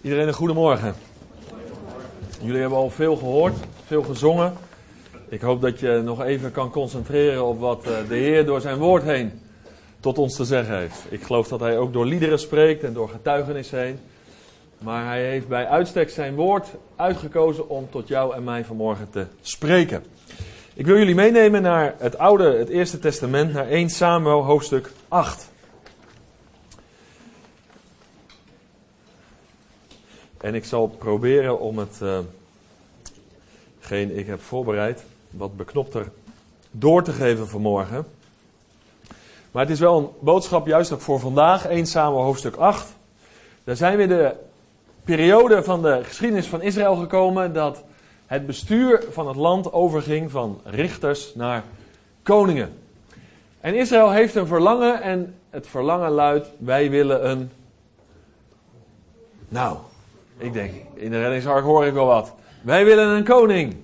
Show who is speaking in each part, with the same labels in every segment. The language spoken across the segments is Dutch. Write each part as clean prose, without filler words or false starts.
Speaker 1: Iedereen een goedemorgen. Jullie hebben al veel gehoord, veel gezongen. Ik hoop dat je nog even kan concentreren op wat de Heer door zijn woord heen tot ons te zeggen heeft. Ik geloof dat hij ook door liederen spreekt en door getuigenis heen. Maar hij heeft bij uitstek zijn woord uitgekozen om tot jou en mij vanmorgen te spreken. Ik wil jullie meenemen naar het Eerste Testament, naar 1 Samuel hoofdstuk 8. En ik zal proberen om hetgeen ik heb voorbereid wat beknopter door te geven vanmorgen. Maar het is wel een boodschap juist ook voor vandaag, 1 Samuel hoofdstuk 8. Daar zijn we de periode van de geschiedenis van Israël gekomen dat het bestuur van het land overging van richters naar koningen. En Israël heeft een verlangen en het verlangen luidt, wij willen een... Nou, ik denk, in de reddingsark hoor ik wel wat. Wij willen een koning.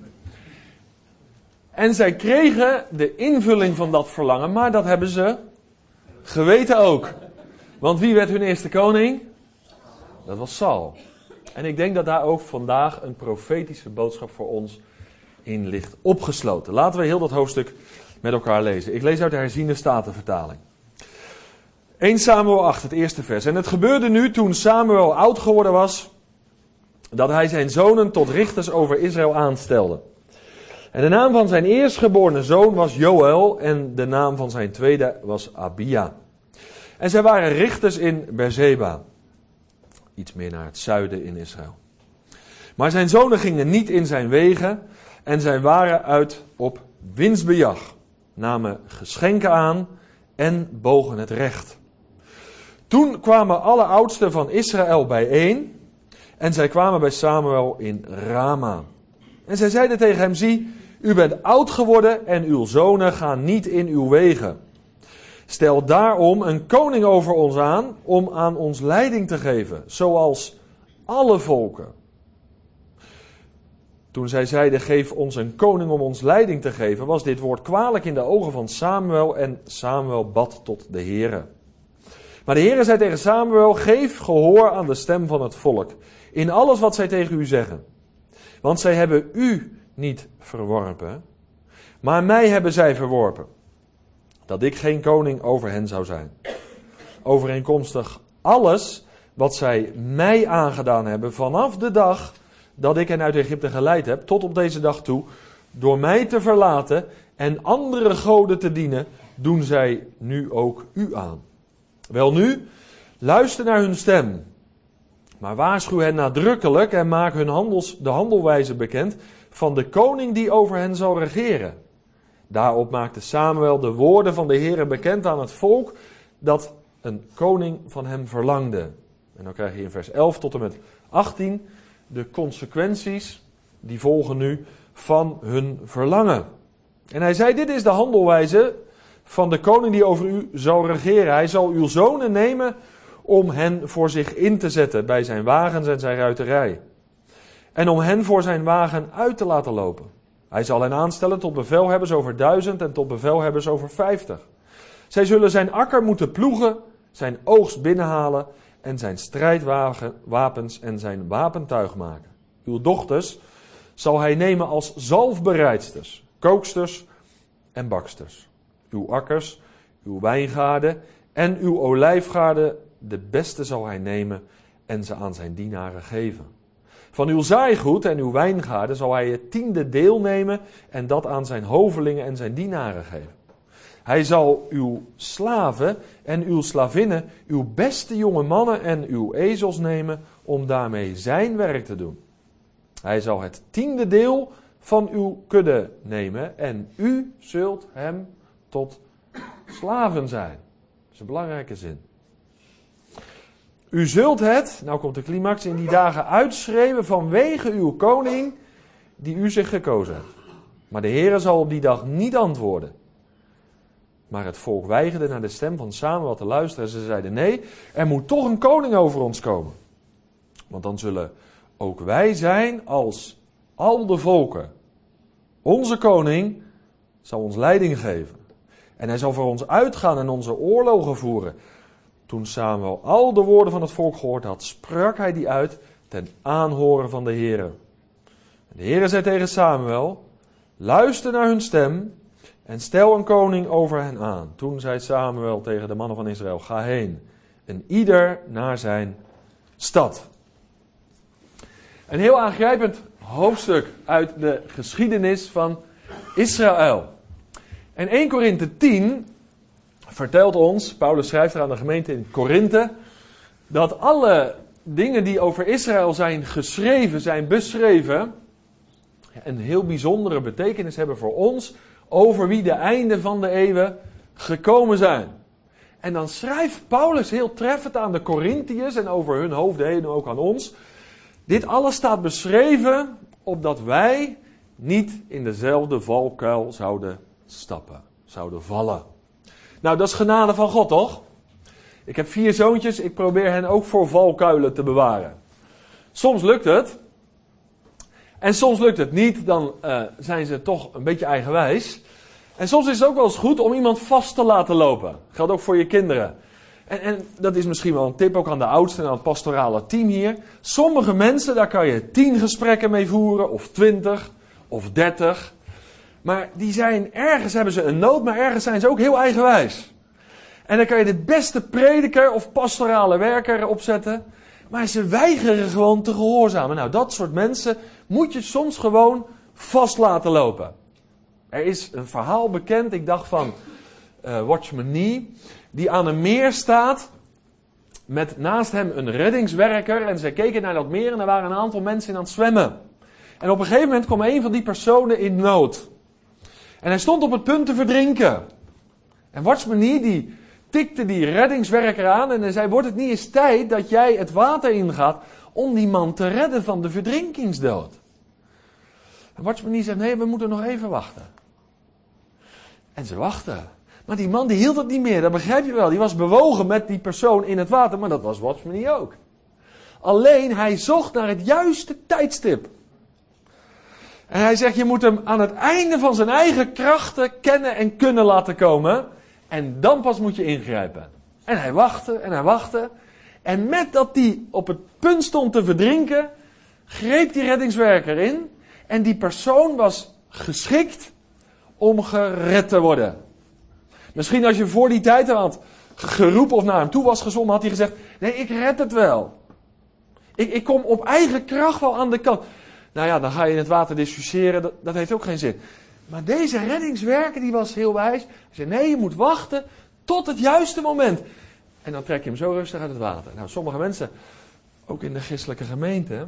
Speaker 1: En zij kregen de invulling van dat verlangen, maar dat hebben ze geweten ook. Want wie werd hun eerste koning? Dat was Saul. En ik denk dat daar ook vandaag een profetische boodschap voor ons in ligt opgesloten. Laten we heel dat hoofdstuk met elkaar lezen. Ik lees uit de herziene statenvertaling. 1 Samuel 8, het eerste vers. En het gebeurde nu toen Samuel oud geworden was, dat hij zijn zonen tot richters over Israël aanstelde. En de naam van zijn eerstgeboren zoon was Joël en de naam van zijn tweede was Abia. En zij waren richters in Beerseba, iets meer naar het zuiden in Israël. Maar zijn zonen gingen niet in zijn wegen en zij waren uit op winstbejag, namen geschenken aan en bogen het recht. Toen kwamen alle oudsten van Israël bijeen en zij kwamen bij Samuel in Rama. En zij zeiden tegen hem, zie, u bent oud geworden en uw zonen gaan niet in uw wegen. Stel daarom een koning over ons aan om aan ons leiding te geven, zoals alle volken. Toen zij zeiden, geef ons een koning om ons leiding te geven, was dit woord kwalijk in de ogen van Samuel en Samuel bad tot de Heere. Maar de Heere zei tegen Samuel, geef gehoor aan de stem van het volk, in alles wat zij tegen u zeggen. Want zij hebben u niet verworpen, maar mij hebben zij verworpen, dat ik geen koning over hen zou zijn. Overeenkomstig alles wat zij mij aangedaan hebben vanaf de dag dat ik hen uit Egypte geleid heb, tot op deze dag toe, door mij te verlaten en andere goden te dienen, doen zij nu ook u aan. Welnu, luister naar hun stem, maar waarschuw hen nadrukkelijk en maak hun de handelwijze bekend van de koning die over hen zal regeren. Daarop maakte Samuel de woorden van de Heere bekend aan het volk dat een koning van hem verlangde. En dan krijg je in vers 11 tot en met 18 de consequenties die volgen nu van hun verlangen. En hij zei, dit is de handelwijze van de koning die over u zal regeren. Hij zal uw zonen nemen om hen voor zich in te zetten bij zijn wagens en zijn ruiterij. En om hen voor zijn wagen uit te laten lopen. Hij zal hen aanstellen tot bevelhebbers over 1000 en tot bevelhebbers over 50. Zij zullen zijn akker moeten ploegen, zijn oogst binnenhalen en zijn strijdwapens en zijn wapentuig maken. Uw dochters zal hij nemen als zalfbereidsters, kooksters en baksters. Uw akkers, uw wijngaarden en uw olijfgaarden, de beste zal hij nemen en ze aan zijn dienaren geven. Van uw zaaigoed en uw wijngaarden zal hij het 10e deel nemen en dat aan zijn hovelingen en zijn dienaren geven. Hij zal uw slaven en uw slavinnen, uw beste jonge mannen en uw ezels nemen om daarmee zijn werk te doen. Hij zal het 10e deel van uw kudde nemen en u zult hem tot slaven zijn. Dat is een belangrijke zin. U zult het, nou komt de climax, in die dagen uitschreeuwen vanwege uw koning die u zich gekozen hebt. Maar de Heere zal op die dag niet antwoorden. Maar het volk weigerde naar de stem van Samuel te luisteren en ze zeiden, nee, er moet toch een koning over ons komen. Want dan zullen ook wij zijn als al de volken. Onze koning zal ons leiding geven. En hij zal voor ons uitgaan en onze oorlogen voeren. Toen Samuel al de woorden van het volk gehoord had, sprak hij die uit ten aanhoren van de Heere. De Heere zei tegen Samuel, luister naar hun stem en stel een koning over hen aan. Toen zei Samuel tegen de mannen van Israël, ga heen, en ieder naar zijn stad. Een heel aangrijpend hoofdstuk uit de geschiedenis van Israël. En 1 Korinthe 10 vertelt ons, Paulus schrijft er aan de gemeente in Korinthe, dat alle dingen die over Israël zijn geschreven, zijn beschreven, een heel bijzondere betekenis hebben voor ons, over wie de einde van de eeuwen gekomen zijn. En dan schrijft Paulus heel treffend aan de Korinthiërs en over hun hoofden heen ook aan ons. Dit alles staat beschreven opdat wij niet in dezelfde valkuil zouden stappen, zouden vallen. Nou, dat is genade van God, toch? Ik heb 4 zoontjes, ik probeer hen ook voor valkuilen te bewaren. Soms lukt het. En soms lukt het niet, dan zijn ze toch een beetje eigenwijs. En soms is het ook wel eens goed om iemand vast te laten lopen. Dat geldt ook voor je kinderen. En dat is misschien wel een tip ook aan de oudsten en aan het pastorale team hier. Sommige mensen, daar kan je 10 gesprekken mee voeren, of 20, of 30. Maar die zijn, ergens hebben ze een nood, maar ergens zijn ze ook heel eigenwijs. En dan kan je de beste prediker of pastorale werker opzetten. Maar ze weigeren gewoon te gehoorzamen. Nou, dat soort mensen moet je soms gewoon vast laten lopen. Er is een verhaal bekend, ik dacht van Watchman Nee, die aan een meer staat met naast hem een reddingswerker. En ze keken naar dat meer en er waren een aantal mensen in aan het zwemmen. En op een gegeven moment kwam een van die personen in nood. En hij stond op het punt te verdrinken. En Watchman Nee die tikte die reddingswerker aan en hij zei, wordt het niet eens tijd dat jij het water ingaat om die man te redden van de verdrinkingsdood? En Watchman Nee zegt, nee, we moeten nog even wachten. En ze wachten. Maar die man die hield het niet meer, dat begrijp je wel. Die was bewogen met die persoon in het water, maar dat was Watchman Nee ook. Alleen hij zocht naar het juiste tijdstip. En hij zegt, je moet hem aan het einde van zijn eigen krachten kennen en kunnen laten komen. En dan pas moet je ingrijpen. En hij wachtte en hij wachtte. En met dat hij op het punt stond te verdrinken, greep die reddingswerker in. En die persoon was geschikt om gered te worden. Misschien als je voor die tijd had geroepen of naar hem toe was gezwommen, had hij gezegd, nee, ik red het wel. Ik kom op eigen kracht wel aan de kant. Nou ja, dan ga je in het water discussiëren, dat heeft ook geen zin. Maar deze reddingswerker, die was heel wijs. Hij zei, nee, je moet wachten tot het juiste moment. En dan trek je hem zo rustig uit het water. Nou, sommige mensen, ook in de christelijke gemeente,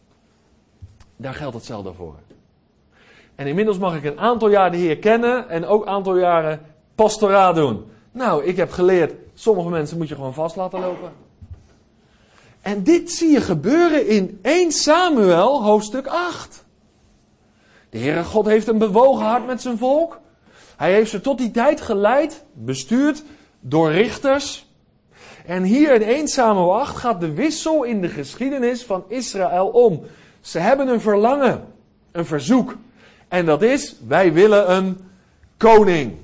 Speaker 1: daar geldt hetzelfde voor. En inmiddels mag ik een aantal jaar de Heer kennen en ook een aantal jaren pastoraat doen. Nou, ik heb geleerd, sommige mensen moet je gewoon vast laten lopen. En dit zie je gebeuren in 1 Samuel, hoofdstuk 8. De Heere God heeft een bewogen hart met zijn volk. Hij heeft ze tot die tijd geleid, bestuurd door richters. En hier in 1 Samuel 8 gaat de wissel in de geschiedenis van Israël om. Ze hebben een verlangen, een verzoek. En dat is, wij willen een koning.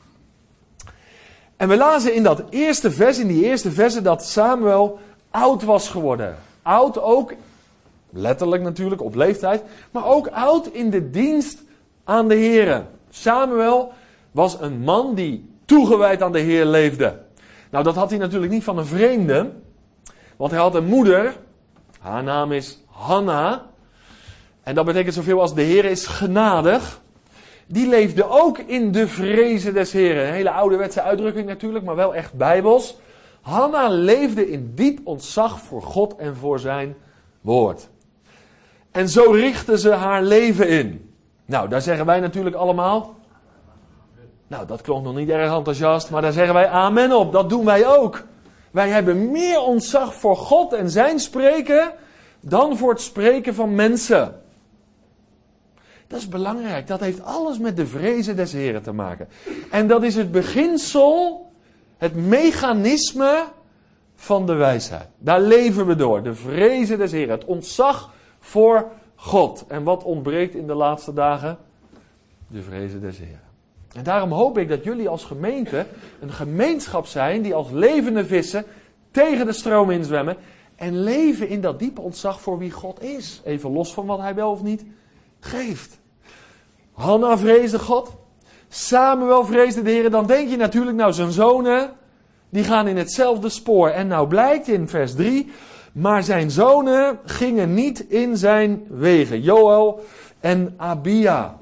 Speaker 1: En we lazen in die eerste versen, dat Samuel oud was geworden. Oud ook, letterlijk natuurlijk, op leeftijd, maar ook oud in de dienst aan de Heere. Samuel was een man die toegewijd aan de Heer leefde. Nou, dat had hij natuurlijk niet van een vreemde, want hij had een moeder, haar naam is Hanna, en dat betekent zoveel als de Heer is genadig. Die leefde ook in de vrezen des Heren. Een hele ouderwetse uitdrukking natuurlijk, maar wel echt bijbels. Hanna leefde in diep ontzag voor God en voor zijn woord. En zo richtte ze haar leven in. Nou, daar zeggen wij natuurlijk allemaal. Nou, dat klonk nog niet erg enthousiast, maar daar zeggen wij amen op. Dat doen wij ook. Wij hebben meer ontzag voor God en zijn spreken dan voor het spreken van mensen. Dat is belangrijk. Dat heeft alles met de vrezen des Heren te maken. En dat is het beginsel, het mechanisme van de wijsheid. Daar leven we door. De vrezen des Heren. Het ontzag voor God. En wat ontbreekt in de laatste dagen? De vrezen des Heren. En daarom hoop ik dat jullie als gemeente een gemeenschap zijn die als levende vissen tegen de stroom inzwemmen. En leven in dat diepe ontzag voor wie God is. Even los van wat hij wel of niet geeft. Hanna vreesde God. Samuel vreesde de Heer. Dan denk je natuurlijk, nou zijn zonen, die gaan in hetzelfde spoor. En nou blijkt in vers 3, maar zijn zonen gingen niet in zijn wegen. Joël en Abia.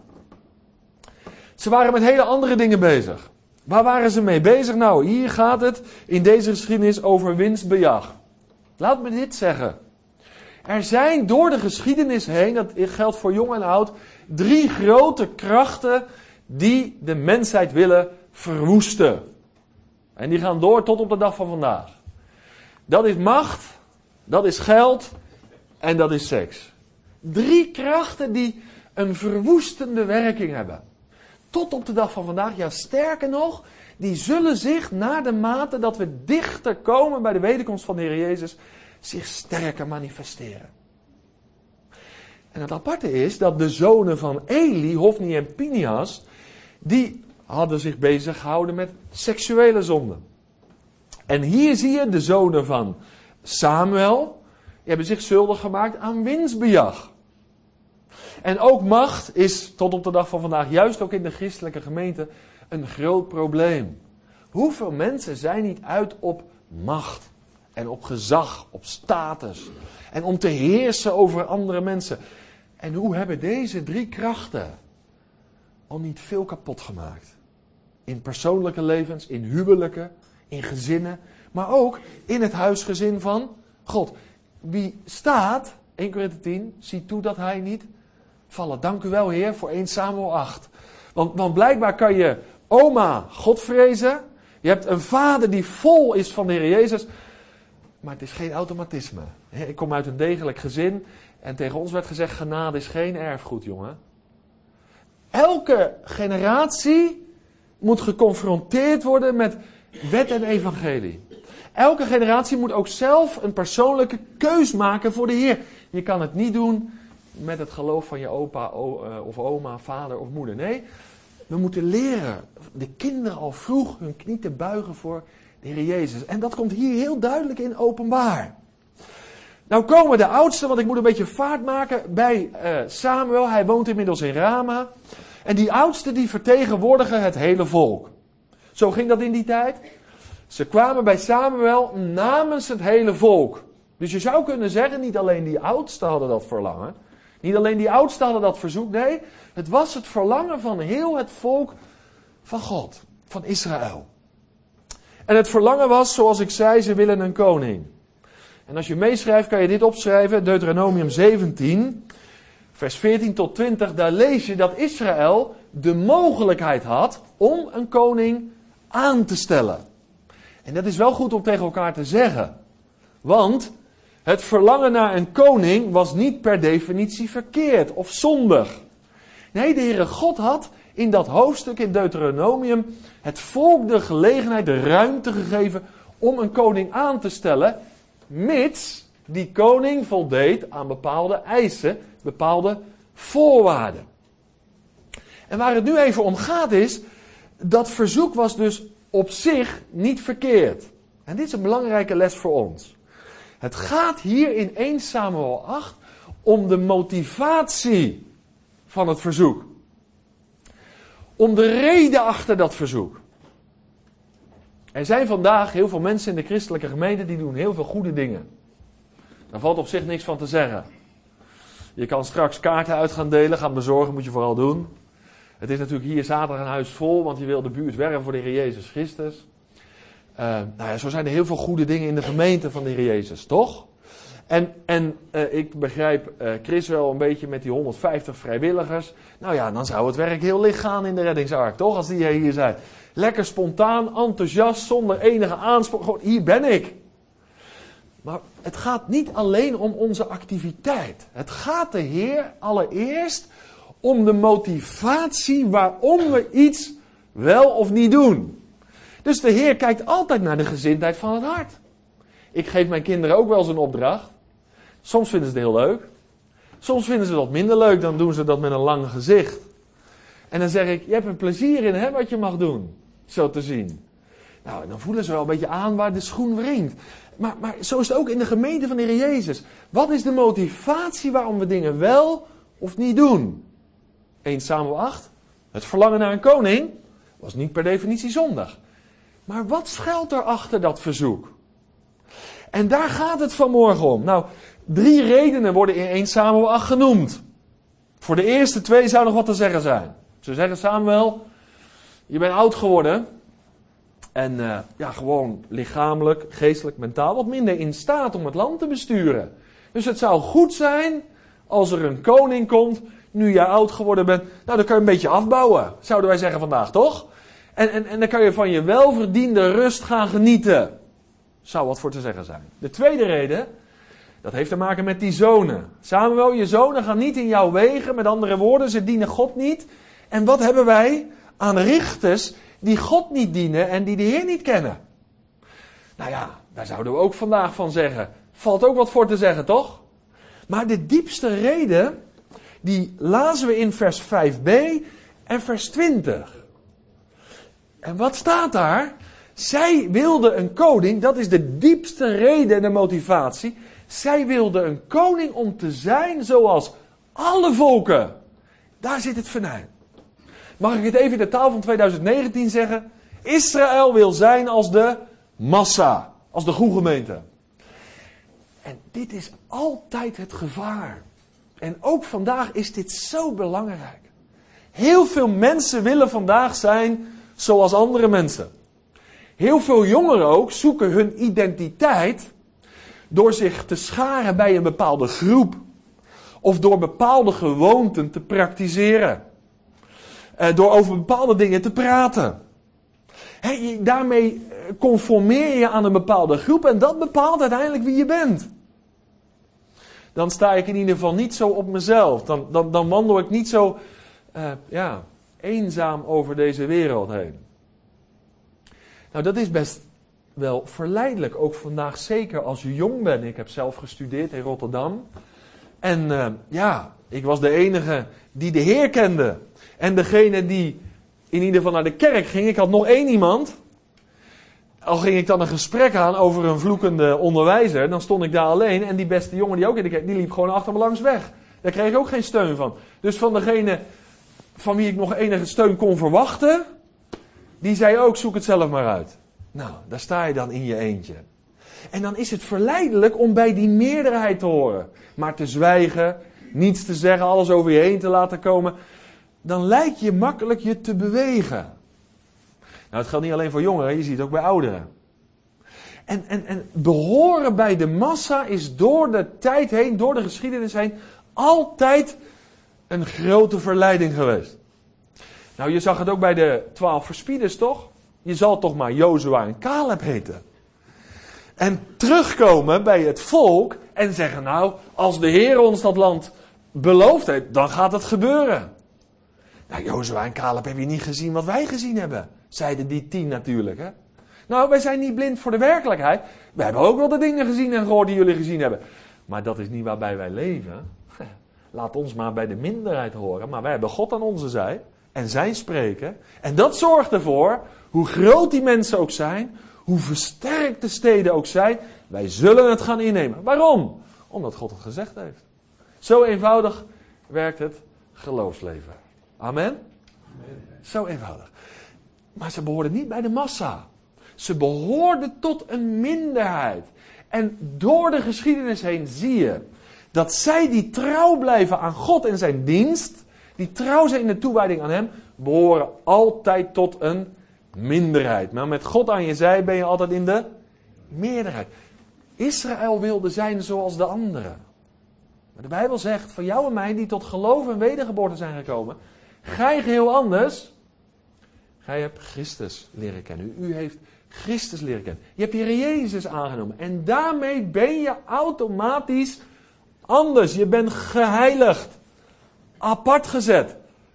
Speaker 1: Ze waren met hele andere dingen bezig. Waar waren ze mee bezig? Nou, hier gaat het in deze geschiedenis over winstbejag. Laat me dit zeggen. Er zijn door de geschiedenis heen, dat geldt voor jong en oud, 3 grote krachten die de mensheid willen verwoesten. En die gaan door tot op de dag van vandaag. Dat is macht, dat is geld en dat is seks. 3 krachten die een verwoestende werking hebben. Tot op de dag van vandaag, ja sterker nog, die zullen zich naar de mate dat we dichter komen bij de wederkomst van de Heer Jezus, zich sterker manifesteren. En het aparte is dat de zonen van Eli, Hofni en Pinias, die hadden zich bezig gehouden met seksuele zonden. En hier zie je de zonen van Samuel, die hebben zich schuldig gemaakt aan winstbejag. En ook macht is tot op de dag van vandaag, juist ook in de christelijke gemeente, een groot probleem. Hoeveel mensen zijn niet uit op macht en op gezag, op status en om te heersen over andere mensen. En hoe hebben deze 3 krachten al niet veel kapot gemaakt? In persoonlijke levens, in huwelijken, in gezinnen, maar ook in het huisgezin van God. Wie staat, 1 Korinthe 10, ziet toe dat hij niet vallen. Dank u wel, Heer, voor 1 Samuel 8. Want blijkbaar kan je oma God vrezen. Je hebt een vader die vol is van de Heer Jezus. Maar het is geen automatisme. Ik kom uit een degelijk gezin. En tegen ons werd gezegd, genade is geen erfgoed, jongen. Elke generatie moet geconfronteerd worden met wet en evangelie. Elke generatie moet ook zelf een persoonlijke keus maken voor de Heer. Je kan het niet doen met het geloof van je opa of oma, vader of moeder. Nee, we moeten leren de kinderen al vroeg hun knie te buigen voor de Heer Jezus. En dat komt hier heel duidelijk in openbaar. Nou komen de oudsten, want ik moet een beetje vaart maken, bij Samuel. Hij woont inmiddels in Rama. En die oudsten die vertegenwoordigen het hele volk. Zo ging dat in die tijd. Ze kwamen bij Samuel namens het hele volk. Dus je zou kunnen zeggen, niet alleen die oudsten hadden dat verlangen. Niet alleen die oudsten hadden dat verzoek. Nee, het was het verlangen van heel het volk van God. Van Israël. En het verlangen was, zoals ik zei, ze willen een koning. En als je meeschrijft, kan je dit opschrijven. Deuteronomium 17, vers 14 tot 20. Daar lees je dat Israël de mogelijkheid had om een koning aan te stellen. En dat is wel goed om tegen elkaar te zeggen. Want het verlangen naar een koning was niet per definitie verkeerd of zondig. Nee, de Heere God had in dat hoofdstuk in Deuteronomium het volk de gelegenheid, de ruimte gegeven om een koning aan te stellen, mits die koning voldeed aan bepaalde eisen, bepaalde voorwaarden. En waar het nu even om gaat is, dat verzoek was dus op zich niet verkeerd. En dit is een belangrijke les voor ons. Het gaat hier in 1 Samuel 8 om de motivatie van het verzoek. Om de reden achter dat verzoek. Er zijn vandaag heel veel mensen in de christelijke gemeente die doen heel veel goede dingen. Daar valt op zich niks van te zeggen. Je kan straks kaarten uit gaan delen, gaan bezorgen, moet je vooral doen. Het is natuurlijk hier zaterdag een huis vol, want je wil de buurt werven voor de Heer Jezus Christus. Zo zijn er heel veel goede dingen in de gemeente van de Heer Jezus, toch? En ik begrijp Chris wel een beetje met die 150 vrijwilligers. Nou ja, dan zou het werk heel licht gaan in de reddingsark, toch? Als die hier zijn. Lekker spontaan, enthousiast, zonder enige aanspraak. Gewoon, hier ben ik. Maar het gaat niet alleen om onze activiteit. Het gaat de Heer allereerst om de motivatie waarom we iets wel of niet doen. Dus de Heer kijkt altijd naar de gezindheid van het hart. Ik geef mijn kinderen ook wel eens een opdracht. Soms vinden ze het heel leuk. Soms vinden ze dat minder leuk, dan doen ze dat met een lang gezicht. En dan zeg ik, je hebt er plezier in, hè, wat je mag doen. Zo te zien. Nou, dan voelen ze wel een beetje aan waar de schoen wringt. Maar zo is het ook in de gemeente van de Heer Jezus. Wat is de motivatie waarom we dingen wel of niet doen? 1 Samuel 8. Het verlangen naar een koning was niet per definitie zondig. Maar wat schuilt er achter dat verzoek? En daar gaat het vanmorgen om. Nou, 3 redenen worden in 1 Samuel 8 genoemd. Voor de eerste 2 zou nog wat te zeggen zijn. Ze zeggen Samuel, je bent oud geworden. En gewoon lichamelijk, geestelijk, mentaal wat minder in staat om het land te besturen. Dus het zou goed zijn als er een koning komt, nu jij oud geworden bent. Nou, dan kan je een beetje afbouwen, zouden wij zeggen vandaag, toch? En dan kan je van je welverdiende rust gaan genieten. Zou wat voor te zeggen zijn. De tweede reden, dat heeft te maken met die zonen. Samuel, je zonen gaan niet in jouw wegen. Met andere woorden, ze dienen God niet. En wat hebben wij aan richters die God niet dienen en die de Heer niet kennen? Nou ja, daar zouden we ook vandaag van zeggen. Valt ook wat voor te zeggen, toch? Maar de diepste reden, die lazen we in vers 5b en vers 20. En wat staat daar? Zij wilde een koning, dat is de diepste reden en de motivatie. Zij wilde een koning om te zijn zoals alle volken. Daar zit het venijn. Mag ik het even in de taal van 2019 zeggen? Israël wil zijn als de massa, als de goede gemeente. En dit is altijd het gevaar. En ook vandaag is dit zo belangrijk. Heel veel mensen willen vandaag zijn zoals andere mensen. Heel veel jongeren ook zoeken hun identiteit door zich te scharen bij een bepaalde groep. Of door bepaalde gewoonten te praktiseren. Door over bepaalde dingen te praten. Daarmee conformeer je aan een bepaalde groep en dat bepaalt uiteindelijk wie je bent. Dan sta ik in ieder geval niet zo op mezelf. Dan wandel ik niet zo eenzaam over deze wereld heen. Nou, dat is best wel verleidelijk. Ook vandaag zeker als je jong bent. Ik heb zelf gestudeerd in Rotterdam. En ik was de enige die de Heer kende. En degene die in ieder geval naar de kerk ging. Ik had nog 1 iemand. Al ging ik dan een gesprek aan over een vloekende onderwijzer. Dan stond ik daar alleen. En die beste jongen die ook in de kerk, die liep gewoon achter me langs weg. Daar kreeg ik ook geen steun van. Dus van degene van wie ik nog enige steun kon verwachten. Die zei ook, zoek het zelf maar uit. Nou, daar sta je dan in je eentje. En dan is het verleidelijk om bij die meerderheid te horen. Maar te zwijgen, niets te zeggen, alles over je heen te laten komen. Dan lijkt je makkelijk je te bewegen. Nou, het geldt niet alleen voor jongeren, je ziet het ook bij ouderen. En behoren bij de massa is door de tijd heen, door de geschiedenis heen, altijd een grote verleiding geweest. Nou, je zag het ook bij de 12 verspieders, toch? Je zal toch maar Jozua en Caleb heten. En terugkomen bij het volk en zeggen, nou, als de Heer ons dat land beloofd heeft, dan gaat het gebeuren. Nou, Jozua en Caleb, heb je niet gezien wat wij gezien hebben? Zeiden die 10 natuurlijk, hè? Nou, wij zijn niet blind voor de werkelijkheid. We hebben ook wel de dingen gezien en gehoord die jullie gezien hebben. Maar dat is niet waarbij wij leven. Laat ons maar bij de minderheid horen. Maar wij hebben God aan onze zij. En zijn spreken. En dat zorgt ervoor, hoe groot die mensen ook zijn, hoe versterkt de steden ook zijn, wij zullen het gaan innemen. Waarom? Omdat God het gezegd heeft. Zo eenvoudig werkt het geloofsleven. Amen? Amen. Zo eenvoudig. Maar ze behoorden niet bij de massa. Ze behoorden tot een minderheid. En door de geschiedenis heen zie je dat zij die trouw blijven aan God en zijn dienst, die trouw zijn in de toewijding aan hem, behoren altijd tot een minderheid. Maar met God aan je zij ben je altijd in de meerderheid. Israël wilde zijn zoals de anderen. Maar de Bijbel zegt, van jou en mij die tot geloof en wedergeboorte zijn gekomen, gij geheel anders. Gij hebt Christus leren kennen. U heeft Christus leren kennen. Je hebt Heer Jezus aangenomen. En daarmee ben je automatisch anders. Je bent geheiligd. Apart gezet.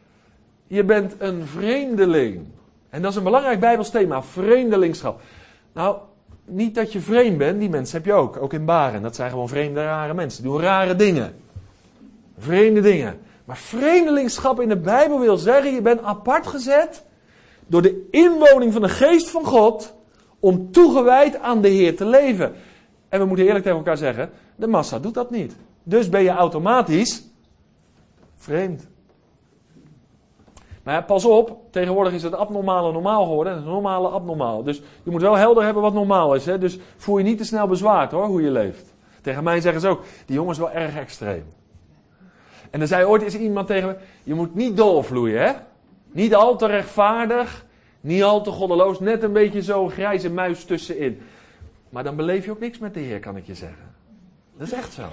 Speaker 1: Je bent een vreemdeling. En dat is een belangrijk Bijbels thema. Vreemdelingschap. Nou, niet dat je vreemd bent. Die mensen heb je ook. Ook in Baren. Dat zijn gewoon vreemde, rare mensen. Die doen rare dingen. Vreemde dingen. Maar vreemdelingschap in de Bijbel wil zeggen, je bent apart gezet door de inwoning van de geest van God om toegewijd aan de Heer te leven. En we moeten eerlijk tegen elkaar zeggen, de massa doet dat niet. Dus ben je automatisch vreemd. Maar ja, pas op, tegenwoordig is het abnormale normaal geworden en het normale abnormaal. Dus je moet wel helder hebben wat normaal is. Hè? Dus voel je niet te snel bezwaard hoor, hoe je leeft. Tegen mij zeggen ze ook, die jongen is wel erg extreem. En er zei ooit eens iemand tegen me, je moet niet doorvloeien hè. Niet al te rechtvaardig, niet al te goddeloos, net een beetje zo grijze muis tussenin. Maar dan beleef je ook niks met de Heer, kan ik je zeggen. Dat is echt zo.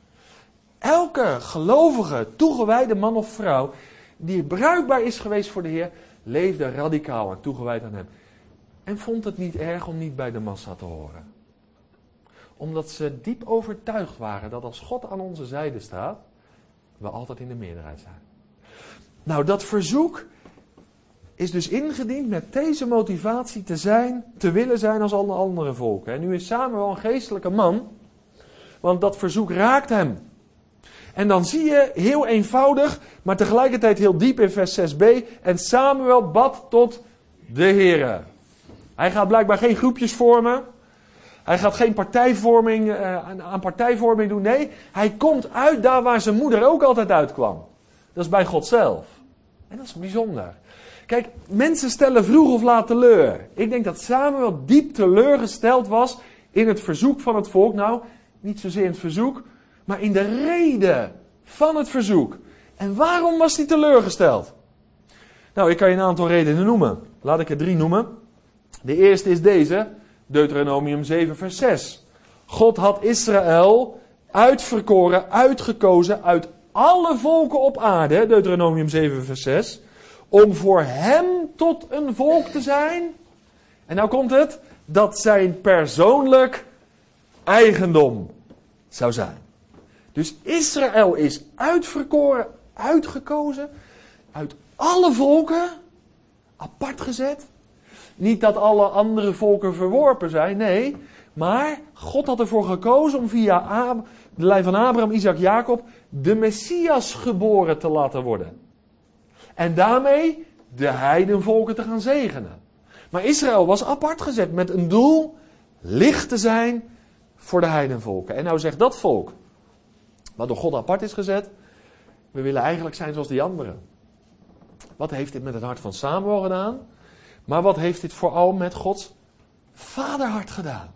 Speaker 1: Elke gelovige, toegewijde man of vrouw die bruikbaar is geweest voor de Heer, leefde radicaal en toegewijd aan hem. En vond het niet erg om niet bij de massa te horen. Omdat ze diep overtuigd waren dat als God aan onze zijde staat, we altijd in de meerderheid zijn. Nou, dat verzoek is dus ingediend met deze motivatie te willen zijn als alle andere volken. En nu is Samuel een geestelijke man, want dat verzoek raakt hem. En dan zie je heel eenvoudig, maar tegelijkertijd heel diep in vers 6b. En Samuel bad tot de Heere. Hij gaat blijkbaar geen groepjes vormen. Hij gaat geen aan partijvorming doen. Nee, hij komt uit daar waar zijn moeder ook altijd uitkwam. Dat is bij God zelf. En dat is bijzonder. Kijk, mensen stellen vroeg of laat teleur. Ik denk dat Samuel diep teleurgesteld was in het verzoek van het volk. Nou, niet zozeer in het verzoek, maar in de reden van het verzoek. En waarom was hij teleurgesteld? Nou, ik kan je een aantal redenen noemen. Laat ik er 3 noemen. De eerste is deze, Deuteronomium 7 vers 6. God had Israël uitverkoren, uitgekozen uit alle volken op aarde, Deuteronomium 7 vers 6, om voor hem tot een volk te zijn. En nou komt het, dat zijn persoonlijk eigendom zou zijn. Dus Israël is uitverkoren, uitgekozen, uit alle volken, apart gezet. Niet dat alle andere volken verworpen zijn, nee. Maar God had ervoor gekozen om via de lijn van Abraham, Isaac, Jacob, de Messias geboren te laten worden. En daarmee de heidenvolken te gaan zegenen. Maar Israël was apart gezet met een doel, licht te zijn voor de heidenvolken. En nou zegt dat volk, wat door God apart is gezet, we willen eigenlijk zijn zoals die anderen. Wat heeft dit met het hart van Samuel gedaan? Maar wat heeft dit vooral met Gods vaderhart gedaan?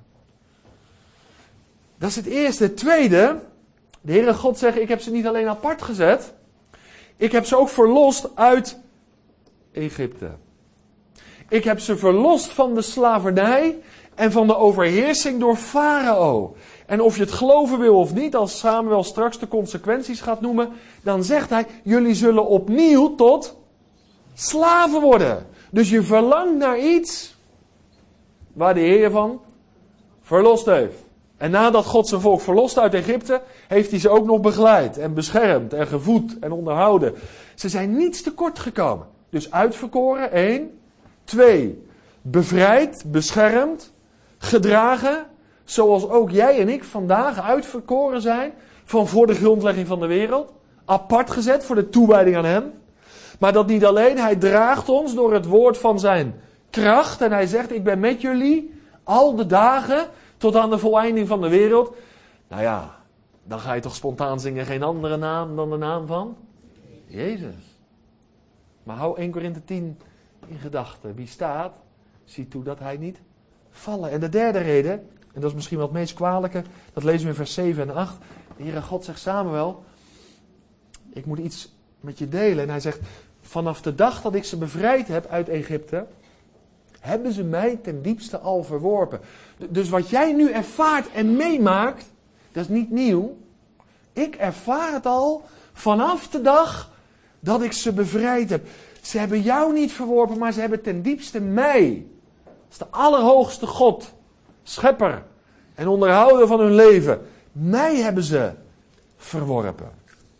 Speaker 1: Dat is het eerste. Het tweede, de Heere God zegt, ik heb ze niet alleen apart gezet, ik heb ze ook verlost uit Egypte. Ik heb ze verlost van de slavernij en van de overheersing door Farao. En of je het geloven wil of niet, als Samuel straks de consequenties gaat noemen, dan zegt hij, jullie zullen opnieuw tot slaven worden. Dus je verlangt naar iets waar de Heer van verlost heeft. En nadat God zijn volk verlost uit Egypte, heeft hij ze ook nog begeleid en beschermd en gevoed en onderhouden. Ze zijn niets tekort gekomen. Dus uitverkoren, 1. 2. Bevrijd, beschermd, gedragen, zoals ook jij en ik vandaag uitverkoren zijn van voor de grondlegging van de wereld. Apart gezet voor de toewijding aan hem. Maar dat niet alleen, hij draagt ons door het woord van zijn kracht. En hij zegt, ik ben met jullie al de dagen tot aan de voleinding van de wereld. Nou ja, dan ga je toch spontaan zingen, geen andere naam dan de naam van Jezus. Maar hou 1 Korinthe 10 in gedachten. Wie staat, ziet toe dat hij niet vallen. En de derde reden, en dat is misschien wel het meest kwalijke, dat lezen we in vers 7 en 8. De Heere God zegt Samuel, ik moet iets met je delen. En hij zegt, vanaf de dag dat ik ze bevrijd heb uit Egypte, hebben ze mij ten diepste al verworpen. Dus wat jij nu ervaart en meemaakt, dat is niet nieuw. Ik ervaar het al vanaf de dag dat ik ze bevrijd heb. Ze hebben jou niet verworpen, maar ze hebben ten diepste mij. Dat is de allerhoogste God, schepper en onderhouder van hun leven. Mij hebben ze verworpen.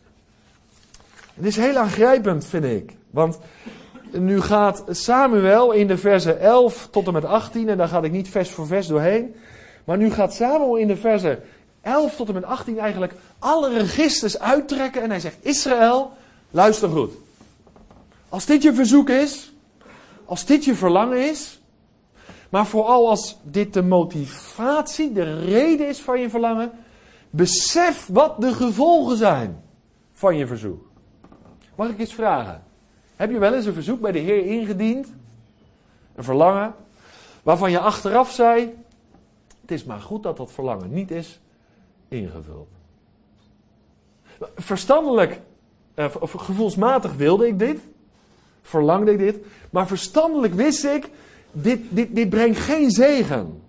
Speaker 1: Het is heel aangrijpend, vind ik. Want nu gaat Samuel in de versen 11 tot en met 18, en daar ga ik niet vers voor vers doorheen. Maar nu gaat Samuel in de versen 11 tot en met 18 eigenlijk alle registers uittrekken. En hij zegt, Israël, luister goed. Als dit je verzoek is, als dit je verlangen is, Maar vooral als dit de motivatie, de reden is van je verlangen, besef wat de gevolgen zijn van je verzoek. Mag ik eens vragen? Heb je wel eens een verzoek bij de Heer ingediend? Een verlangen, waarvan je achteraf zei, het is maar goed dat dat verlangen niet is ingevuld. Verstandelijk, of gevoelsmatig wilde ik dit, verlangde ik dit, maar verstandelijk wist ik, dit brengt geen zegen.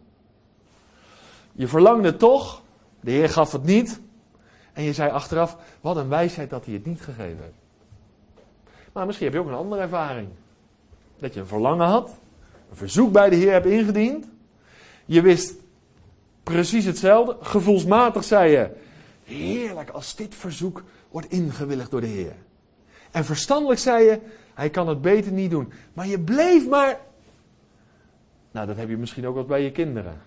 Speaker 1: Je verlangde toch, de Heer gaf het niet, en je zei achteraf, wat een wijsheid dat hij het niet gegeven heeft. Maar misschien heb je ook een andere ervaring. Dat je een verlangen had, een verzoek bij de Heer hebt ingediend. Je wist precies hetzelfde. Gevoelsmatig zei je, heerlijk als dit verzoek wordt ingewilligd door de Heer. En verstandelijk zei je, hij kan het beter niet doen. Maar je bleef maar. Nou, dat heb je misschien ook wat bij je kinderen.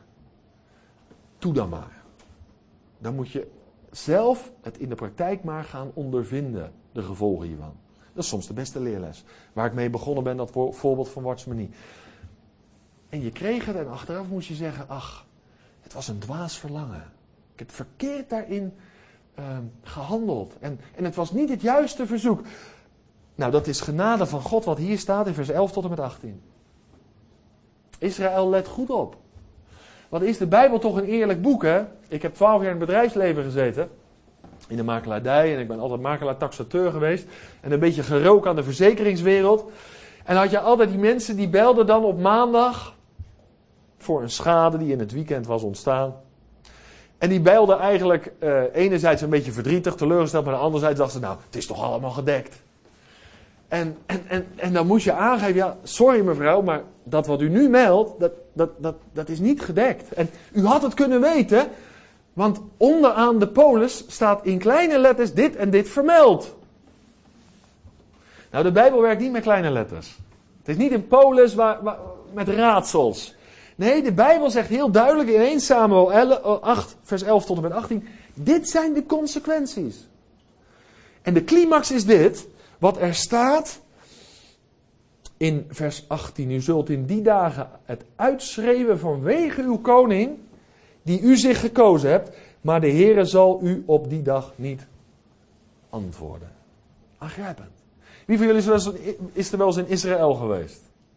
Speaker 1: Doe dan maar. Dan moet je zelf het in de praktijk maar gaan ondervinden, de gevolgen hiervan. Dat is soms de beste leerles. Waar ik mee begonnen ben, dat voorbeeld van Watchmanie. En je kreeg het en achteraf moest je zeggen, ach, het was een dwaas verlangen. Ik heb verkeerd daarin gehandeld. En het was niet het juiste verzoek. Nou, dat is genade van God wat hier staat in vers 11 tot en met 18. Israël, let goed op. Wat is de Bijbel toch een eerlijk boek, hè? Ik heb 12 jaar in het bedrijfsleven gezeten. In de makelaardij. En ik ben altijd makelaar-taxateur geweest. En een beetje geroken aan de verzekeringswereld. En dan had je altijd die mensen die belden dan op maandag voor een schade die in het weekend was ontstaan. En die belden eigenlijk enerzijds een beetje verdrietig, teleurgesteld, maar anderzijds dachten ze, nou, het is toch allemaal gedekt. En dan moest je aangeven, ja, sorry mevrouw, maar dat wat u nu meldt, dat is niet gedekt. En u had het kunnen weten, want onderaan de polis staat in kleine letters dit en dit vermeld. Nou, de Bijbel werkt niet met kleine letters. Het is niet een polis met raadsels. Nee, de Bijbel zegt heel duidelijk in 1 Samuel 8, vers 11 tot en met 18, dit zijn de consequenties. En de climax is dit, wat er staat in vers 18. U zult in die dagen het uitschreeuwen vanwege uw koning, die u zich gekozen hebt, maar de Heere zal u op die dag niet antwoorden. Aangrijpend. Wie van jullie is er wel eens in Israël geweest?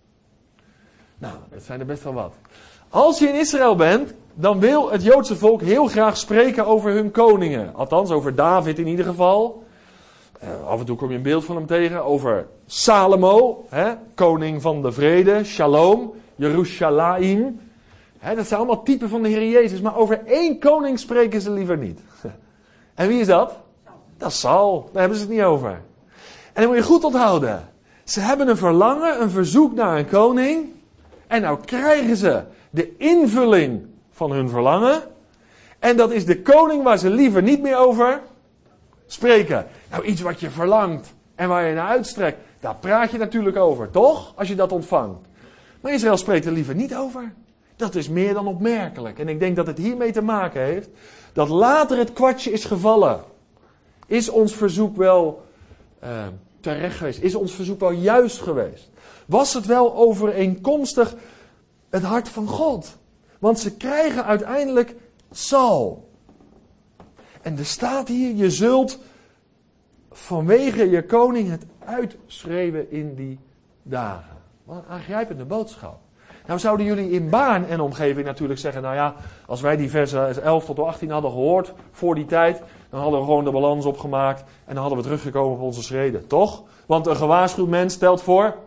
Speaker 1: Nou, dat zijn er best wel wat. Als je in Israël bent, dan wil het Joodse volk heel graag spreken over hun koningen. Althans, over David in ieder geval. Af en toe kom je een beeld van hem tegen. Over Salomo, koning van de vrede. Shalom, Jerusalem. Dat zijn allemaal typen van de Heer Jezus. Maar over één koning spreken ze liever niet. En wie is dat? Dat is Saul. Daar hebben ze het niet over. En dan moet je goed onthouden. Ze hebben een verlangen, een verzoek naar een koning. En nou krijgen ze de invulling van hun verlangen. En dat is de koning waar ze liever niet meer over spreken. Nou, iets wat je verlangt en waar je naar uitstrekt, daar praat je natuurlijk over, toch? Als je dat ontvangt. Maar Israël spreekt er liever niet over. Dat is meer dan opmerkelijk. En ik denk dat het hiermee te maken heeft dat later het kwartje is gevallen. Is ons verzoek wel terecht geweest? Is ons verzoek wel juist geweest? Was het wel overeenkomstig het hart van God? Want ze krijgen uiteindelijk Saul. En er staat hier, je zult vanwege je koning het uitschreeuwen in die dagen. Wat een aangrijpende boodschap. Nou zouden jullie in Baarn en omgeving natuurlijk zeggen, nou ja, als wij die versen 11 tot 18 hadden gehoord voor die tijd, dan hadden we gewoon de balans opgemaakt en dan hadden we teruggekomen op onze schreden, toch? Want een gewaarschuwd mens telt voor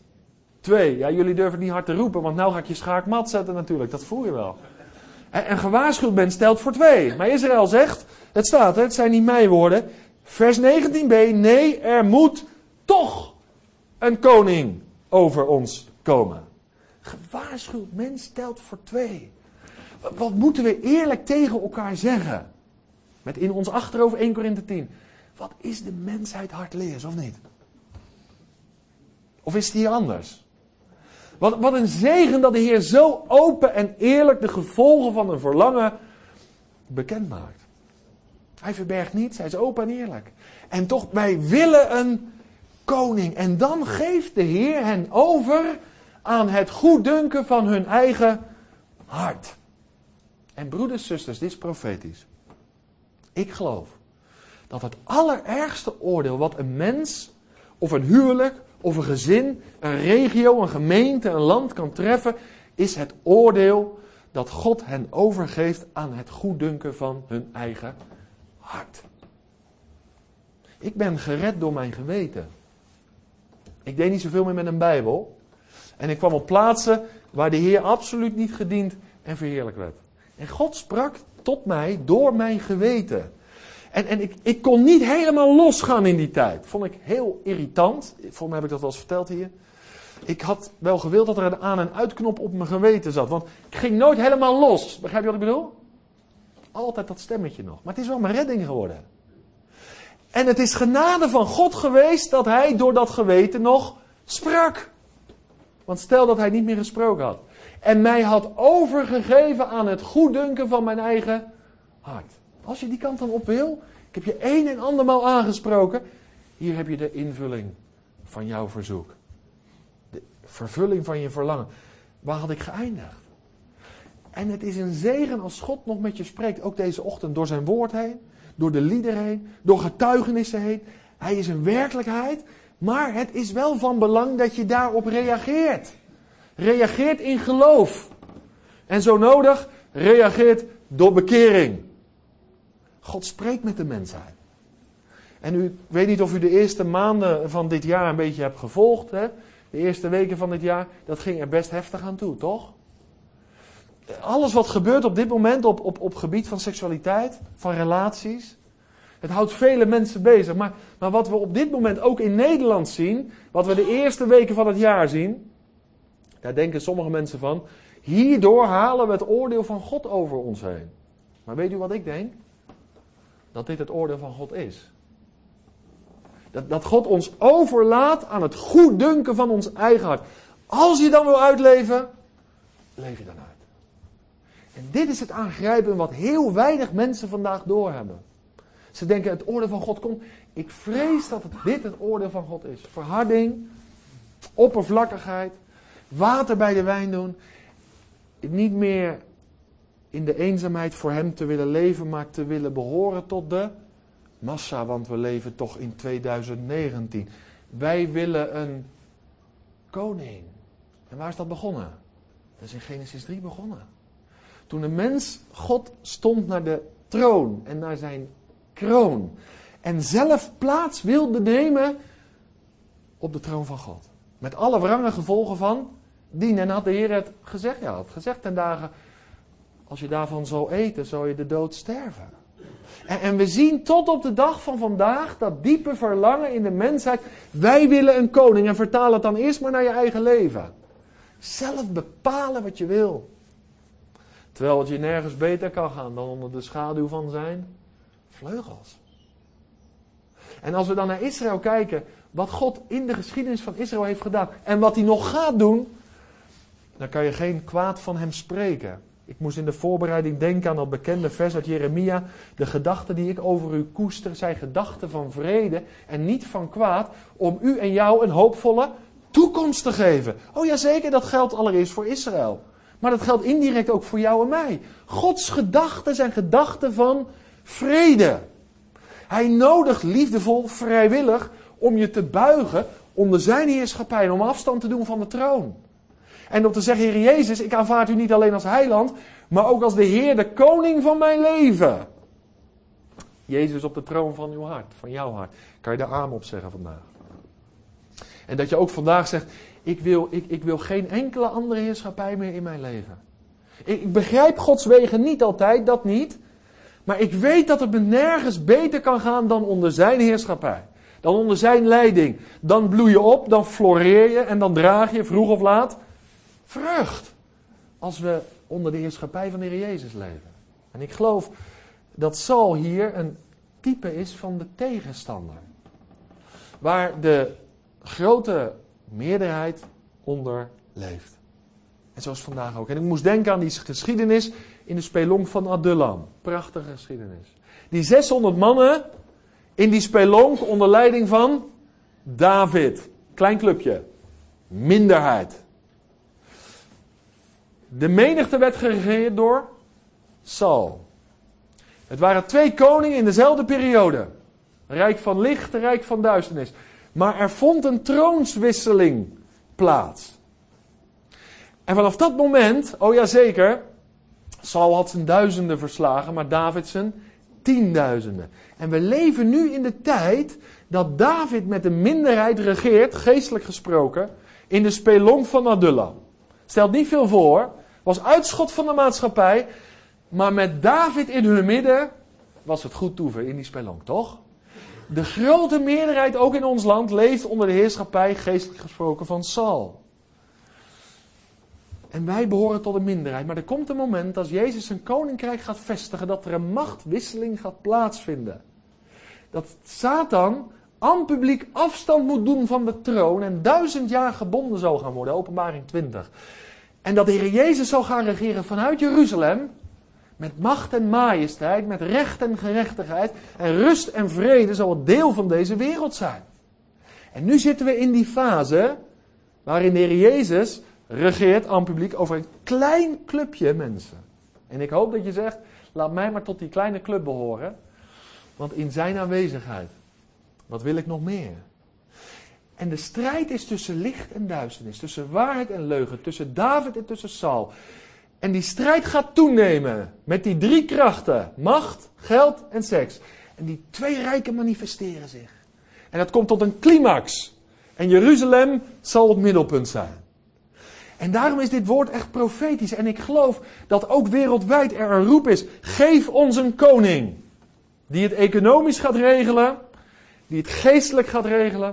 Speaker 1: 2. Ja, jullie durven het niet hard te roepen, want nou ga ik je schaak mat zetten natuurlijk, dat voel je wel. En gewaarschuwd mens telt voor 2. Maar Israël zegt, het staat, het zijn niet mijn woorden, vers 19b, nee, er moet toch een koning over ons komen. Gewaarschuwd mens telt voor 2. Wat moeten we eerlijk tegen elkaar zeggen? Met in ons achterhoofd 1 Korinthe 10. Wat is de mensheid hardleers, of niet? Of is het hier anders? Wat een zegen dat de Heer zo open en eerlijk de gevolgen van een verlangen bekend maakt. Hij verbergt niets, hij is open en eerlijk. En toch, wij willen een koning. En dan geeft de Heer hen over aan het goeddunken van hun eigen hart. En broeders, zusters, dit is profetisch. Ik geloof dat het allerergste oordeel wat een mens, of een huwelijk, of een gezin, een regio, een gemeente, een land kan treffen, is het oordeel dat God hen overgeeft aan het goeddunken van hun eigen hart. Ik ben gered door mijn geweten. Ik deed niet zoveel meer met een Bijbel. En ik kwam op plaatsen waar de Heer absoluut niet gediend en verheerlijkt werd. En God sprak tot mij door mijn geweten. En ik kon niet helemaal losgaan in die tijd. Vond ik heel irritant. Volgens mij heb ik dat wel eens verteld hier. Ik had wel gewild dat er een aan- en uitknop op mijn geweten zat. Want ik ging nooit helemaal los. Begrijp je wat ik bedoel? Altijd dat stemmetje nog. Maar het is wel mijn redding geworden. En het is genade van God geweest dat hij door dat geweten nog sprak. Want stel dat hij niet meer gesproken had. En mij had overgegeven aan het goeddunken van mijn eigen hart. Als je die kant dan op wil. Ik heb je een en andermaal aangesproken. Hier heb je de invulling van jouw verzoek. De vervulling van je verlangen. Waar had ik geëindigd? En het is een zegen als God nog met je spreekt. Ook deze ochtend door zijn woord heen. Door de liederen heen. Door getuigenissen heen. Hij is een werkelijkheid. Maar het is wel van belang dat je daarop reageert. Reageert in geloof. En zo nodig reageert door bekering. God spreekt met de mensheid. En ik weet niet of u de eerste maanden van dit jaar een beetje hebt gevolgd. Hè? De eerste weken van dit jaar, dat ging er best heftig aan toe, toch? Alles wat gebeurt op dit moment op gebied van seksualiteit, van relaties. Het houdt vele mensen bezig. Maar wat we op dit moment ook in Nederland zien, wat we de eerste weken van het jaar zien, daar denken sommige mensen van, hierdoor halen we het oordeel van God over ons heen. Maar weet u wat ik denk? Dat dit het oordeel van God is. Dat God ons overlaat aan het goeddunken van ons eigen hart. Als je dan wil uitleven, leef je dan uit. En dit is het aangrijpen wat heel weinig mensen vandaag doorhebben. Ze denken het oordeel van God komt. Ik vrees dat dit het oordeel van God is. Verharding, oppervlakkigheid, water bij de wijn doen. Niet meer in de eenzaamheid voor hem te willen leven, maar te willen behoren tot de massa. Want we leven toch in 2019. Wij willen een koning. En waar is dat begonnen? Dat is in Genesis 3 begonnen. Toen de mens, God stond naar de troon en naar zijn kroon. En zelf plaats wilde nemen op de troon van God. Met alle wrange gevolgen van dien. En had de Heer het gezegd. Ja, had gezegd ten dagen, als je daarvan zou eten, zou je de dood sterven. En we zien tot op de dag van vandaag dat diepe verlangen in de mensheid. Wij willen een koning. En vertaal het dan eerst maar naar je eigen leven. Zelf bepalen wat je wil. Terwijl het je nergens beter kan gaan dan onder de schaduw van zijn vleugels. En als we dan naar Israël kijken, wat God in de geschiedenis van Israël heeft gedaan en wat hij nog gaat doen, dan kan je geen kwaad van hem spreken. Ik moest in de voorbereiding denken aan dat bekende vers uit Jeremia. De gedachten die ik over u koester zijn gedachten van vrede en niet van kwaad, om u en jou een hoopvolle toekomst te geven. Oh ja, zeker, dat geldt allereerst voor Israël. Maar dat geldt indirect ook voor jou en mij. Gods gedachten zijn gedachten van vrede. Hij nodigt liefdevol, vrijwillig, om je te buigen onder zijn heerschappij en om afstand te doen van de troon. En om te zeggen, Heer Jezus, ik aanvaard u niet alleen als heiland, maar ook als de Heer, de koning van mijn leven. Jezus op de troon van uw hart, van jouw hart. Kan je daar amen op zeggen vandaag? En dat je ook vandaag zegt, ik wil geen enkele andere heerschappij meer in mijn leven. Ik begrijp Gods wegen niet altijd, dat niet. Maar ik weet dat het me nergens beter kan gaan dan onder zijn heerschappij. Dan onder zijn leiding. Dan bloei je op, dan floreer je en dan draag je vroeg of laat vrucht. Als we onder de heerschappij van de Heer Jezus leven. En ik geloof dat Saul hier een type is van de tegenstander. Waar de grote meerderheid onder leeft. En zoals vandaag ook. En ik moest denken aan die geschiedenis in de spelonk van Adullam. Prachtige geschiedenis. Die 600 mannen in die spelonk onder leiding van David. Klein clubje. Minderheid. De menigte werd geregeerd door Saul. Het waren 2 koningen in dezelfde periode. Rijk van licht, rijk van duisternis. Maar er vond een troonswisseling plaats. En vanaf dat moment, oh ja zeker, Saul had zijn duizenden verslagen, maar David zijn 10.000. En we leven nu in de tijd dat David met een minderheid regeert, geestelijk gesproken, in de spelonk van Adullam. Stelt niet veel voor, was uitschot van de maatschappij, maar met David in hun midden was het goed toeven in die spelonk, toch? De grote meerderheid, ook in ons land, leeft onder de heerschappij, geestelijk gesproken, van Saul. En wij behoren tot een minderheid. Maar er komt een moment als Jezus zijn koninkrijk gaat vestigen, dat er een machtwisseling gaat plaatsvinden. Dat Satan aan publiek afstand moet doen van de troon en 1000 jaar gebonden zal gaan worden, Openbaring 20. En dat de Heer Jezus zal gaan regeren vanuit Jeruzalem, met macht en majesteit, met recht en gerechtigheid, en rust en vrede zal het deel van deze wereld zijn. En nu zitten we in die fase waarin de Heer Jezus regeert aan publiek over een klein clubje mensen. En ik hoop dat je zegt, laat mij maar tot die kleine club behoren. Want in zijn aanwezigheid, wat wil ik nog meer? En de strijd is tussen licht en duisternis, tussen waarheid en leugen, tussen David en tussen Saul. En die strijd gaat toenemen met die 3 krachten, macht, geld en seks. En die 2 rijken manifesteren zich. En dat komt tot een climax. En Jeruzalem zal het middelpunt zijn. En daarom is dit woord echt profetisch. En ik geloof dat ook wereldwijd er een roep is. Geef ons een koning. Die het economisch gaat regelen. Die het geestelijk gaat regelen.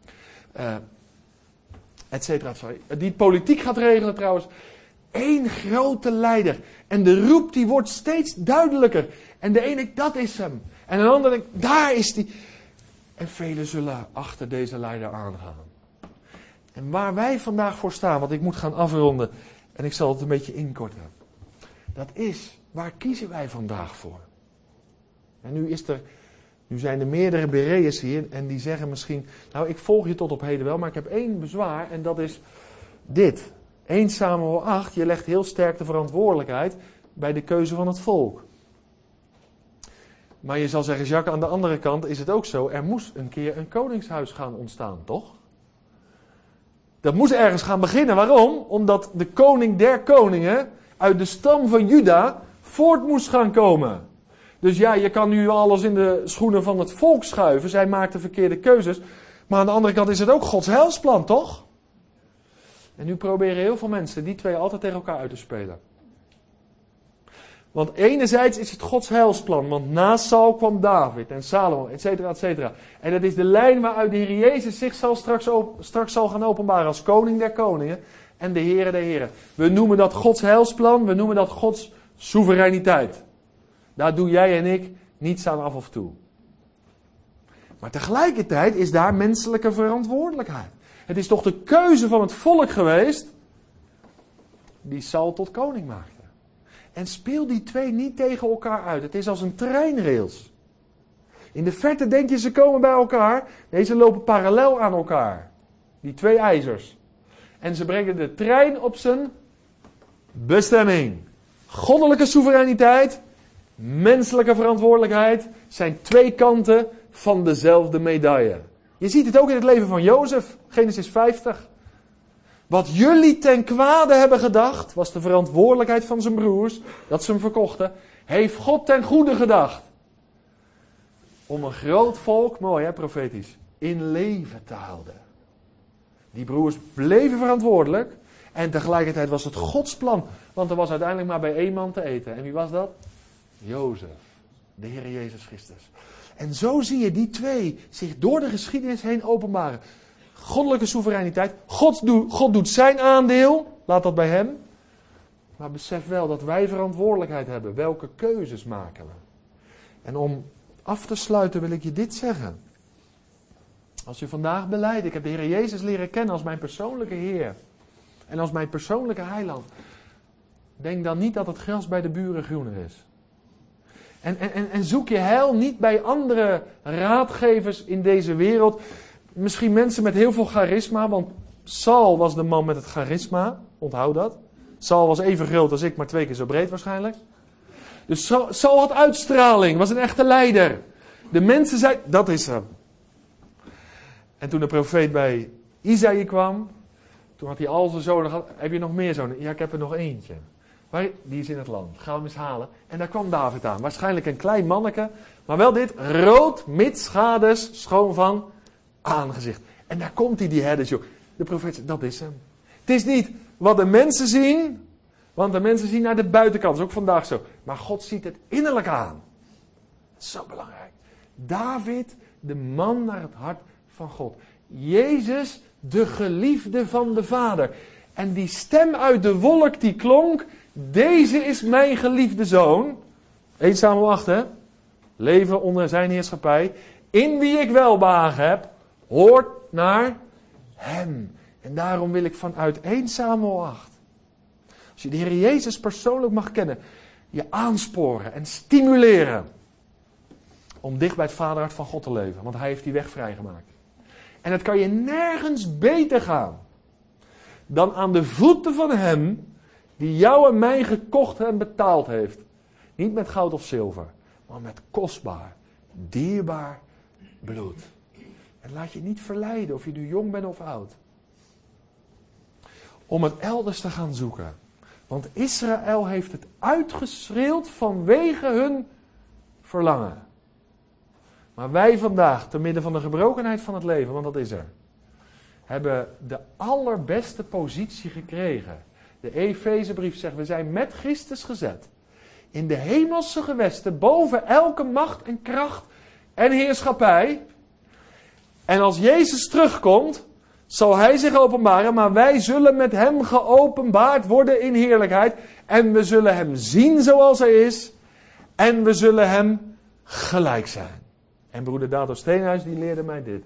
Speaker 1: Etcetera. Die het politiek gaat regelen trouwens. Eén grote leider. En de roep die wordt steeds duidelijker. En de ene denkt, dat is hem. En een ander denkt, daar is die. En velen zullen achter deze leider aangaan. En waar wij vandaag voor staan, want ik moet gaan afronden. En ik zal het een beetje inkorten. Dat is, waar kiezen wij vandaag voor? En nu zijn er meerdere Bereërs hier. En die zeggen misschien, nou ik volg je tot op heden wel. Maar ik heb 1 bezwaar en dat is dit. 1 Samuel 8, je legt heel sterk de verantwoordelijkheid bij de keuze van het volk. Maar je zal zeggen, Jacques, aan de andere kant is het ook zo. Er moest een keer een koningshuis gaan ontstaan, toch? Dat moest ergens gaan beginnen. Waarom? Omdat de koning der koningen uit de stam van Juda voort moest gaan komen. Dus ja, je kan nu alles in de schoenen van het volk schuiven. Zij maakten verkeerde keuzes. Maar aan de andere kant is het ook Gods heilsplan, toch? En nu proberen heel veel mensen die 2 altijd tegen elkaar uit te spelen. Want enerzijds is het Gods heilsplan. Want na Saul kwam David en Salomo, etcetera, etcetera. En dat is de lijn waaruit de Heer Jezus zich straks zal gaan openbaren als koning der koningen en de Heere der heren. We noemen dat Gods heilsplan, we noemen dat Gods soevereiniteit. Daar doe jij en ik niets aan af of toe. Maar tegelijkertijd is daar menselijke verantwoordelijkheid. Het is toch de keuze van het volk geweest die Saul tot koning maakte. En speel die 2 niet tegen elkaar uit. Het is als een treinrails. In de verte denk je ze komen bij elkaar. Deze lopen parallel aan elkaar. Die 2 ijzers. En ze brengen de trein op zijn bestemming. Goddelijke soevereiniteit, menselijke verantwoordelijkheid zijn 2 kanten van dezelfde medaille. Je ziet het ook in het leven van Jozef, Genesis 50. Wat jullie ten kwade hebben gedacht, was de verantwoordelijkheid van zijn broers, dat ze hem verkochten, heeft God ten goede gedacht. Om een groot volk, mooi hè, profetisch, in leven te houden. Die broers bleven verantwoordelijk en tegelijkertijd was het Gods plan, want er was uiteindelijk maar bij 1 man te eten. En wie was dat? Jozef, de Heer Jezus Christus. En zo zie je die 2 zich door de geschiedenis heen openbaren. Goddelijke soevereiniteit. God doet zijn aandeel. Laat dat bij hem. Maar besef wel dat wij verantwoordelijkheid hebben. Welke keuzes maken we? En om af te sluiten wil ik je dit zeggen. Als je vandaag belijdt, ik heb de Heer Jezus leren kennen als mijn persoonlijke Heer. En als mijn persoonlijke heiland. Denk dan niet dat het gras bij de buren groener is. En zoek je heil niet bij andere raadgevers in deze wereld. Misschien mensen met heel veel charisma, want Saul was de man met het charisma. Onthoud dat. Saul was even groot als ik, maar 2 keer zo breed waarschijnlijk. Dus Saul had uitstraling, was een echte leider. De mensen zeiden, dat is hem. En toen de profeet bij Isaïe kwam, toen had hij al zijn zonen gehad. Heb je nog meer zonen? Ja, ik heb er nog eentje. Maar die is in het land. Gaan we hem eens halen. En daar kwam David aan. Waarschijnlijk een klein manneke. Maar wel dit. Rood, mitschades, schoon van aangezicht. En daar komt hij, die herdersjongen. De profeet zei, dat is hem. Het is niet wat de mensen zien. Want de mensen zien naar de buitenkant. Dat is ook vandaag zo. Maar God ziet het innerlijk aan. Dat is zo belangrijk. David, de man naar het hart van God. Jezus, de geliefde van de Vader. En die stem uit de wolk die klonk. Deze is mijn geliefde zoon. 1 Samuel 8, hè. Leven onder zijn heerschappij. In wie ik welbehagen heb. Hoort naar hem. En daarom wil ik vanuit 1 Samuel 8. Als je de Heer Jezus persoonlijk mag kennen. Je aansporen en stimuleren. Om dicht bij het vaderhart van God te leven. Want hij heeft die weg vrijgemaakt. En het kan je nergens beter gaan. Dan aan de voeten van hem. Die jou en mij gekocht en betaald heeft. Niet met goud of zilver. Maar met kostbaar, dierbaar bloed. En laat je niet verleiden of je nu jong bent of oud. Om het elders te gaan zoeken. Want Israël heeft het uitgeschreeuwd vanwege hun verlangen. Maar wij vandaag, te midden van de gebrokenheid van het leven, want dat is er. Hebben de allerbeste positie gekregen. De Efezebrief zegt, we zijn met Christus gezet. In de hemelse gewesten, boven elke macht en kracht en heerschappij. En als Jezus terugkomt, zal hij zich openbaren, maar wij zullen met hem geopenbaard worden in heerlijkheid. En we zullen hem zien zoals hij is. En we zullen hem gelijk zijn. En broeder Dato Steenhuis, die leerde mij dit.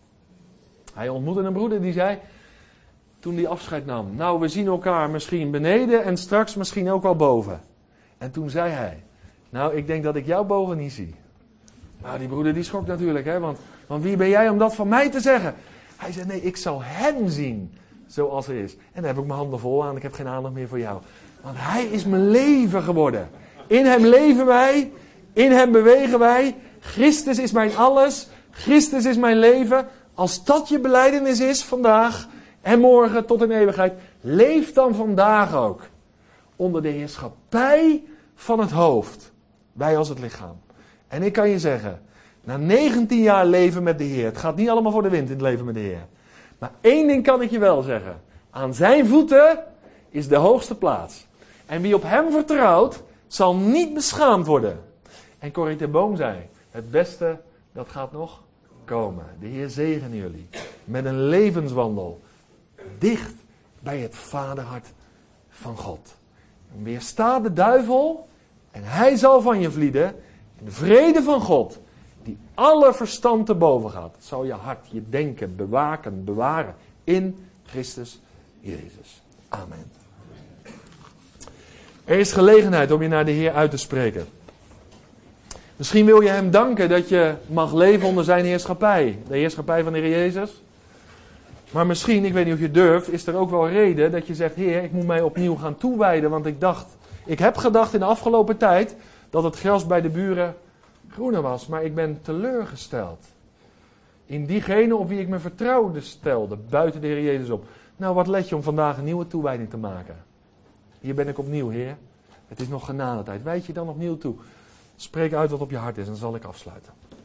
Speaker 1: Hij ontmoette een broeder die zei, toen hij afscheid nam, nou we zien elkaar misschien beneden en straks misschien ook wel boven. En toen zei hij, nou ik denk dat ik jou boven niet zie. Nou die broeder die schrok natuurlijk, hè, want wie ben jij om dat van mij te zeggen? Hij zei, nee ik zal hem zien zoals hij is. En dan heb ik mijn handen vol aan, ik heb geen aandacht meer voor jou. Want hij is mijn leven geworden. In hem leven wij, in hem bewegen wij. Christus is mijn alles, Christus is mijn leven. Als dat je belijdenis is vandaag en morgen tot in eeuwigheid, leef dan vandaag ook onder de heerschappij van het hoofd. Wij als het lichaam. En ik kan je zeggen, na 19 jaar leven met de Heer, het gaat niet allemaal voor de wind in het leven met de Heer. Maar 1 ding kan ik je wel zeggen. Aan zijn voeten is de hoogste plaats. En wie op hem vertrouwt, zal niet beschaamd worden. En Corrie ten Boom zei, het beste, dat gaat nog komen. De Heer zegene jullie met een levenswandel dicht bij het vaderhart van God. En weersta de duivel en hij zal van je vlieden. En de vrede van God, die alle verstand te boven gaat, zal je hart, je denken, bewaken, bewaren in Christus Jezus. Amen. Er is gelegenheid om je naar de Heer uit te spreken. Misschien wil je hem danken dat je mag leven onder zijn heerschappij. De heerschappij van de Heer Jezus. Maar misschien, ik weet niet of je durft, is er ook wel reden dat je zegt, Heer, ik moet mij opnieuw gaan toewijden. Want ik heb gedacht in de afgelopen tijd dat het gras bij de buren groener was. Maar ik ben teleurgesteld in diegene op wie ik mijn vertrouwen stelde, buiten de Heer Jezus op. Nou, wat let je om vandaag een nieuwe toewijding te maken? Hier ben ik opnieuw, Heer. Het is nog genadetijd. Wijd je dan opnieuw toe. Spreek uit wat op je hart is en dan zal ik afsluiten.